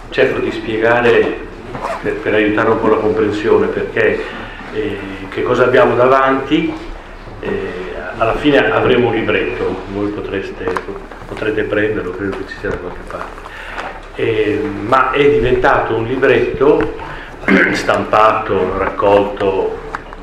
cerco di spiegare per aiutare un po' la comprensione, perché che cosa abbiamo davanti. Alla fine avremo un libretto, voi potrete prenderlo, credo che ci sia da qualche parte, ma è diventato un libretto stampato, raccolto,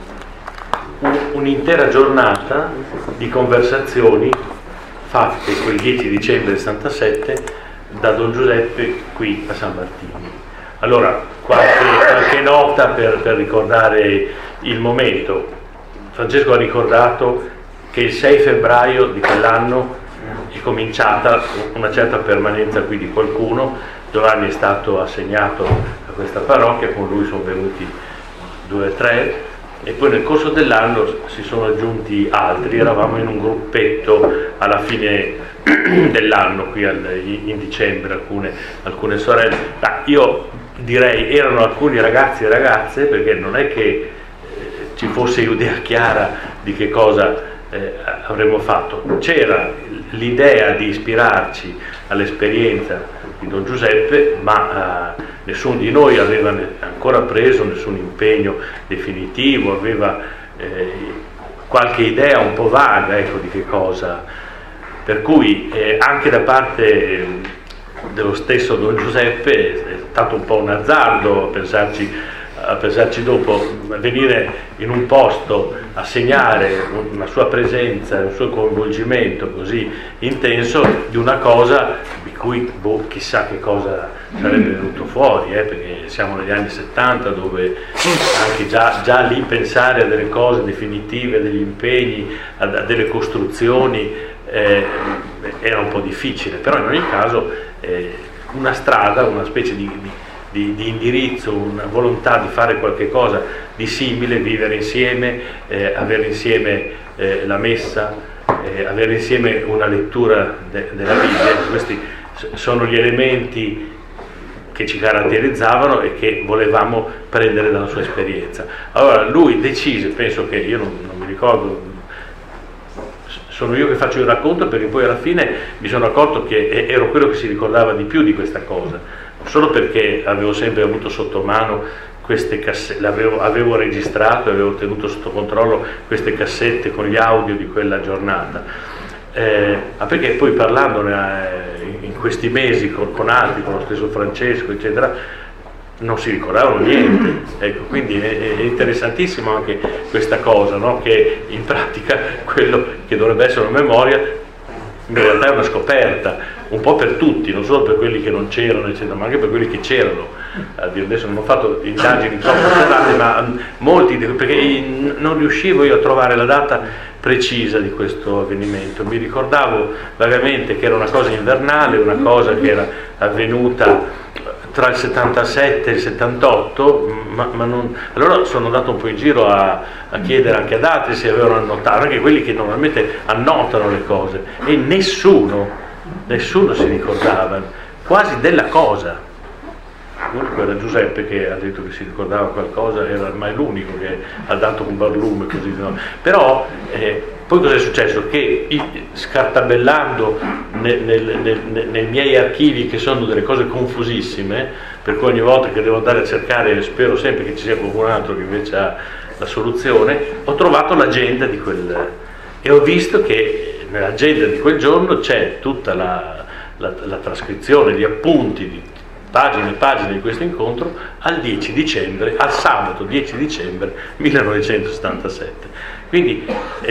un'intera giornata di conversazioni fatte quel 10 dicembre del 67 da Don Giuseppe qui a San Martino. Allora, qualche nota per ricordare il momento. Francesco ha ricordato che il 6 febbraio di quell'anno è cominciata una certa permanenza qui di qualcuno. Giovanni è stato assegnato a questa parrocchia, con lui sono venuti 2 o 3, e poi nel corso dell'anno si sono aggiunti altri. Eravamo in un gruppetto alla fine dell'anno qui in dicembre, alcune sorelle, ma io direi erano alcuni ragazzi e ragazze, perché non è che ci fosse idea chiara di che cosa avremmo fatto. C'era l'idea di ispirarci all'esperienza di Don Giuseppe, ma nessuno di noi aveva ancora preso nessun impegno definitivo, aveva qualche idea un po' vaga, ecco, di che cosa. Per cui anche da parte dello stesso Don Giuseppe è stato un po' un azzardo a pensarci dopo, venire in un posto a segnare una sua presenza, un suo coinvolgimento così intenso di una cosa di cui chissà che cosa sarebbe venuto fuori, perché siamo negli anni 70, dove anche già lì pensare a delle cose definitive, a degli impegni, a delle costruzioni era un po' difficile. Però in ogni caso una strada, una specie di indirizzo, una volontà di fare qualche cosa di simile, vivere insieme, avere insieme la messa, avere insieme una lettura della Bibbia. Questi sono gli elementi che ci caratterizzavano e che volevamo prendere dalla sua esperienza. Allora lui decise, penso che io non mi ricordo, sono io che faccio il racconto, perché poi alla fine mi sono accorto che ero quello che si ricordava di più di questa cosa, solo perché avevo sempre avuto sotto mano queste cassette, avevo registrato, avevo tenuto sotto controllo queste cassette con gli audio di quella giornata, perché poi parlandone in questi mesi con altri, con lo stesso Francesco eccetera, non si ricordavano niente, ecco. Quindi è interessantissimo anche questa cosa, no? Che in pratica quello che dovrebbe essere una memoria in realtà è una scoperta, un po' per tutti, non solo per quelli che non c'erano eccetera, ma anche per quelli che c'erano. Adesso non ho fatto indagini troppo serrate, ma molti, perché non riuscivo io a trovare la data precisa di questo avvenimento. Mi ricordavo vagamente che era una cosa invernale, una cosa che era avvenuta tra il 77 e il 78, ma non. Allora sono andato un po' in giro a chiedere anche ad altri se avevano annotato, anche quelli che normalmente annotano le cose, e nessuno si ricordava quasi della cosa. L'unico era Giuseppe che ha detto che si ricordava qualcosa, era ormai l'unico che ha dato un barlume così, no? Però poi cosa è successo? Che scartabellando nei miei archivi, che sono delle cose confusissime, per cui ogni volta che devo andare a cercare spero sempre che ci sia qualcun altro che invece ha la soluzione, ho trovato l'agenda di quel, e ho visto che nell'agenda di quel giorno c'è tutta la trascrizione, gli appunti di pagine e pagine di questo incontro al sabato 10 dicembre 1977. Quindi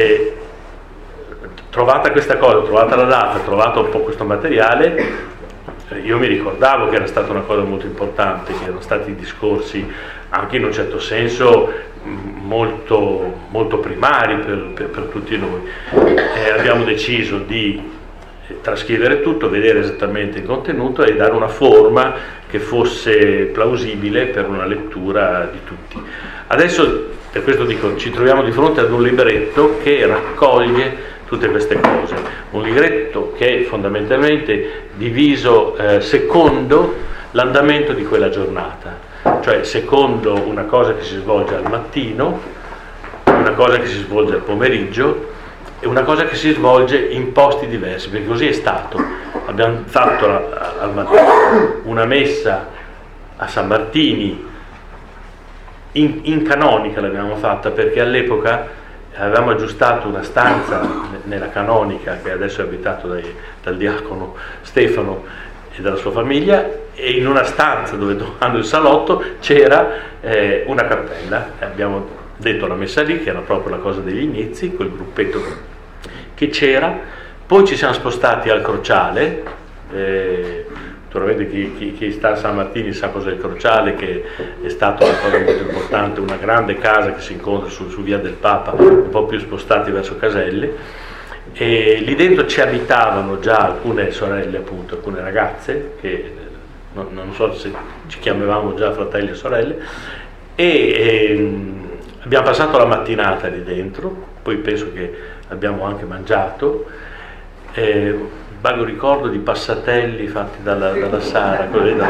trovata questa cosa, trovata la data, trovato un po' questo materiale, io mi ricordavo che era stata una cosa molto importante, che erano stati discorsi anche in un certo senso molto, molto primari per tutti noi. Abbiamo deciso di trascrivere tutto, vedere esattamente il contenuto e dare una forma che fosse plausibile per una lettura di tutti. Adesso, per questo dico, ci troviamo di fronte ad un libretto che raccoglie tutte queste cose, un libretto che è fondamentalmente diviso secondo l'andamento di quella giornata, cioè secondo una cosa che si svolge al mattino, una cosa che si svolge al pomeriggio e una cosa che si svolge in posti diversi, perché così è stato. Abbiamo fatto al mattino una messa a San Martini, in canonica l'abbiamo fatta, perché all'epoca avevamo aggiustato una stanza nella canonica, che adesso è abitato dal diacono Stefano e dalla sua famiglia, e in una stanza dove hanno il salotto c'era una cappella. Abbiamo detto la messa lì, che era proprio la cosa degli inizi, quel gruppetto che c'era. Poi ci siamo spostati al Crociale. Naturalmente chi sta a San Martini sa cos'è il Crociale, che è stata una cosa molto importante, una grande casa che si incontra su Via del Papa, un po' più spostati verso Caselle, e lì dentro ci abitavano già alcune sorelle, appunto, alcune ragazze che non so se ci chiamavamo già fratelli e sorelle, e abbiamo passato la mattinata lì dentro. Poi penso che abbiamo anche mangiato, vago ricordo di passatelli fatti dalla Sara,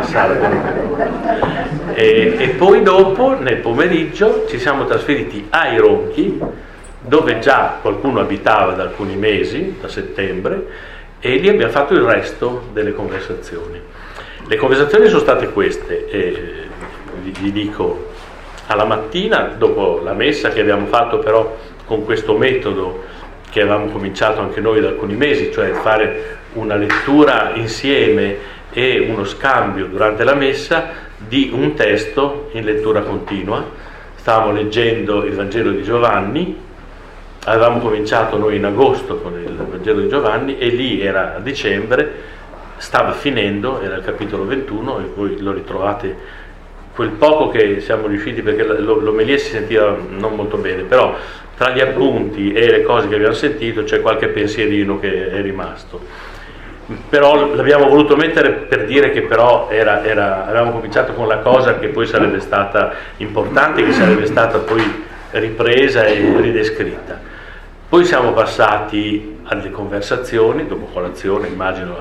e poi dopo nel pomeriggio ci siamo trasferiti ai Ronchi, dove già qualcuno abitava da alcuni mesi, da settembre, e lì abbiamo fatto il resto delle conversazioni. Le conversazioni sono state queste, vi dico, alla mattina dopo la messa, che abbiamo fatto però con questo metodo che avevamo cominciato anche noi da alcuni mesi, cioè fare una lettura insieme e uno scambio durante la messa di un testo in lettura continua. Stavamo leggendo il Vangelo di Giovanni, avevamo cominciato noi in agosto con il Vangelo di Giovanni, e lì era a dicembre, stava finendo, era il capitolo 21, e voi lo ritrovate, quel poco che siamo riusciti, perché l'omelia si sentiva non molto bene, però tra gli appunti e le cose che abbiamo sentito c'è qualche pensierino che è rimasto. Però l'abbiamo voluto mettere per dire che però avevamo cominciato con la cosa che poi sarebbe stata importante, che sarebbe stata poi ripresa e ridescritta. Poi siamo passati alle conversazioni, dopo colazione immagino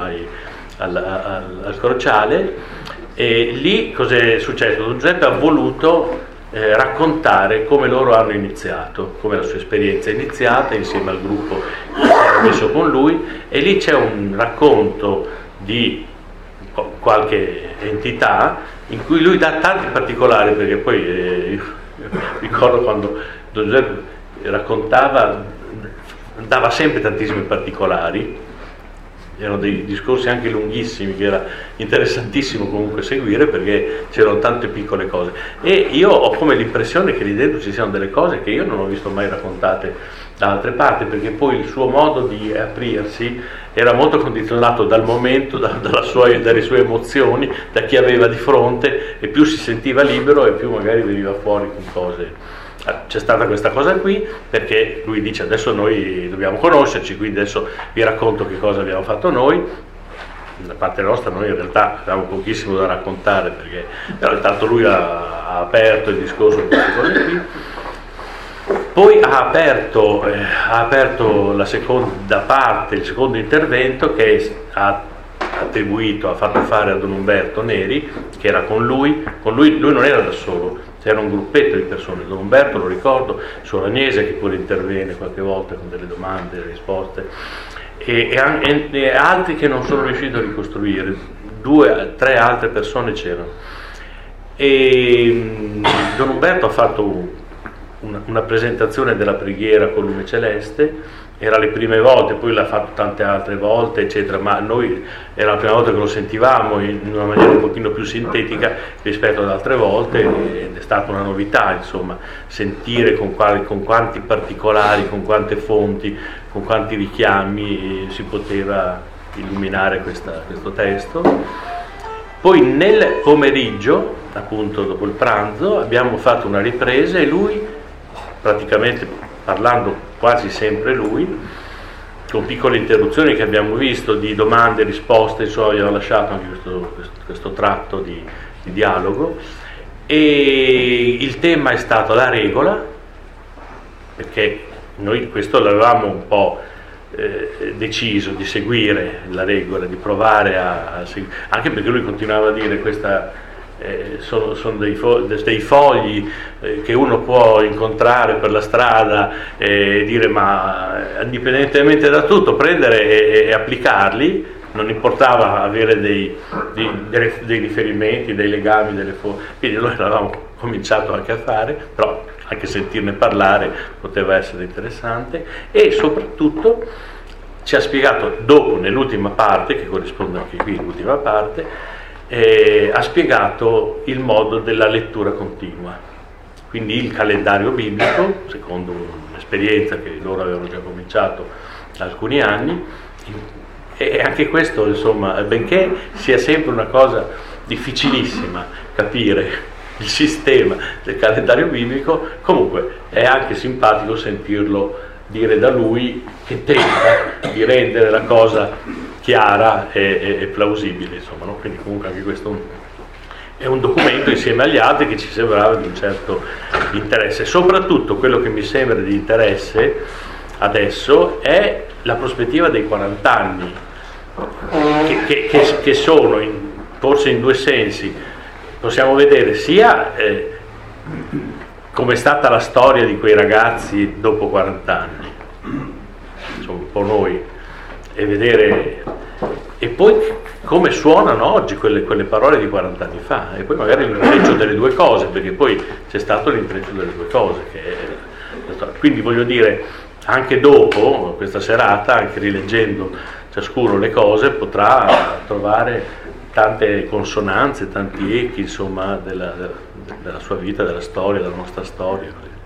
al Crociale, e lì cos'è successo? Don Giuseppe ha voluto raccontare come loro hanno iniziato, come la sua esperienza è iniziata insieme al gruppo che si era messo con lui, e lì c'è un racconto di qualche entità in cui lui dà tanti particolari, perché poi ricordo quando Don Giuseppe raccontava, dava sempre tantissimi particolari. Erano dei discorsi anche lunghissimi, che era interessantissimo comunque seguire, perché c'erano tante piccole cose, e io ho come l'impressione che lì dentro ci siano delle cose che io non ho visto mai raccontate da altre parti, perché poi il suo modo di aprirsi era molto condizionato dal momento, dalle sue emozioni, da chi aveva di fronte, e più si sentiva libero e più magari veniva fuori con cose. C'è stata questa cosa qui, perché lui dice adesso noi dobbiamo conoscerci, quindi adesso vi racconto che cosa abbiamo fatto noi. Da parte nostra noi in realtà avevamo pochissimo da raccontare, perché però intanto lui ha aperto il discorso con queste cose qui. Poi ha aperto la seconda parte, il secondo intervento, che ha fatto fare a Don Umberto Neri, che era con lui non era da solo, c'era un gruppetto di persone. Don Umberto, lo ricordo, suo Agnese, che pure interviene qualche volta con delle domande e risposte, e altri che non sono riuscito a ricostruire, 2-3 altre persone c'erano, e Don Umberto ha fatto una presentazione della preghiera con Lume Celeste. Era le prime volte, poi l'ha fatto tante altre volte eccetera, ma noi era la prima volta che lo sentivamo in una maniera un pochino più sintetica rispetto ad altre volte, ed è stata una novità, insomma, sentire con quanti particolari, con quante fonti, con quanti richiami si poteva illuminare questo testo. Poi nel pomeriggio, appunto dopo il pranzo, abbiamo fatto una ripresa, e lui, praticamente parlando quasi sempre lui, con piccole interruzioni che abbiamo visto di domande e risposte, insomma abbiamo lasciato anche questo tratto di dialogo, e il tema è stato la regola, perché noi questo l'avevamo un po' deciso di seguire la regola, di provare a seguire, anche perché lui continuava a dire questa sono dei fogli che uno può incontrare per la strada e dire, ma indipendentemente da tutto prendere e applicarli, non importava avere dei riferimenti, dei legami, quindi noi l'avevamo cominciato anche a fare, però anche sentirne parlare poteva essere interessante, e soprattutto ci ha spiegato dopo, nell'ultima parte, che corrisponde anche qui all'ultima parte, ha spiegato il modo della lettura continua, quindi il calendario biblico, secondo un'esperienza che loro avevano già cominciato da alcuni anni, e anche questo, insomma, benché sia sempre una cosa difficilissima capire il sistema del calendario biblico, comunque è anche simpatico sentirlo dire da lui, che tenta di rendere la cosa chiara e plausibile, insomma, no? Quindi comunque anche questo è un documento insieme agli altri che ci sembrava di un certo interesse. Soprattutto quello che mi sembra di interesse adesso è la prospettiva dei 40 anni, che sono forse in due sensi. Possiamo vedere sia come è stata la storia di quei ragazzi dopo 40 anni, insomma un po' noi, e vedere, e poi come suonano oggi quelle parole di 40 anni fa, e poi magari l'intreccio delle due cose, perché poi c'è stato l'intreccio delle due cose, quindi voglio dire, anche dopo questa serata, anche rileggendo ciascuno le cose, potrà trovare tante consonanze, tanti echi, insomma, della sua vita, della storia, della nostra storia.